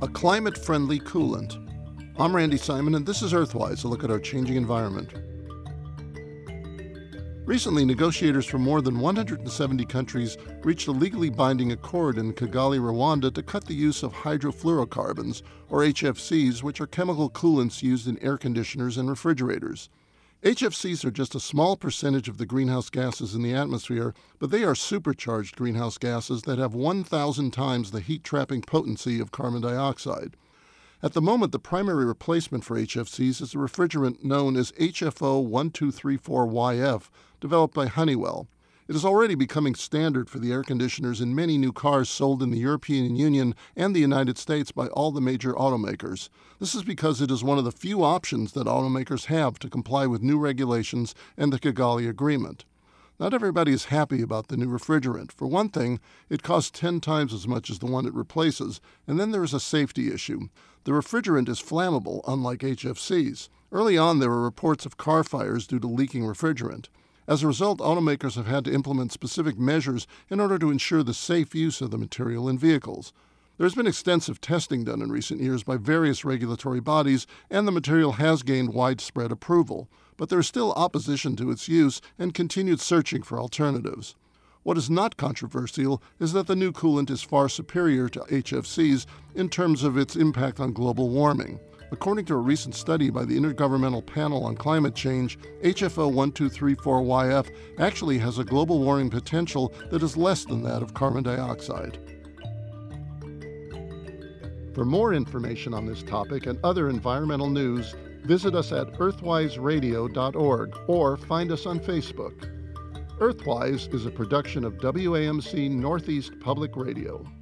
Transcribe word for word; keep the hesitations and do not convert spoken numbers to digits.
climate-friendly coolant. I'm Randy Simon, and this is Earthwise, a look at our changing environment. Recently, negotiators from more than one hundred seventy countries reached a legally binding accord in Kigali, Rwanda, to cut the use of hydrofluorocarbons, or H F Cs, which are chemical coolants used in air conditioners and refrigerators. H F Cs are just a small percentage of the greenhouse gases in the atmosphere, but they are supercharged greenhouse gases that have one thousand times the heat-trapping potency of carbon dioxide. At the moment, the primary replacement for H F Cs is a refrigerant known as H F O one two three four Y F, developed by Honeywell. It is already becoming standard for the air conditioners in many new cars sold in the European Union and the United States by all the major automakers. This is because it is one of the few options that automakers have to comply with new regulations and the Kigali Agreement. Not everybody is happy about the new refrigerant. For one thing, it costs ten times as much as the one it replaces, and then there is a safety issue. The refrigerant is flammable, unlike H F Cs. Early on, there were reports of car fires due to leaking refrigerant. As a result, automakers have had to implement specific measures in order to ensure the safe use of the material in vehicles. There has been extensive testing done in recent years by various regulatory bodies, and the material has gained widespread approval. But there is still opposition to its use and continued searching for alternatives. What is not controversial is that the new coolant is far superior to H F Cs in terms of its impact on global warming. According to a recent study by the Intergovernmental Panel on Climate Change, H F O one two three four Y F actually has a global warming potential that is less than that of carbon dioxide. For more information on this topic and other environmental news, visit us at earthwise radio dot org or find us on Facebook. Earthwise is a production of W A M C Northeast Public Radio.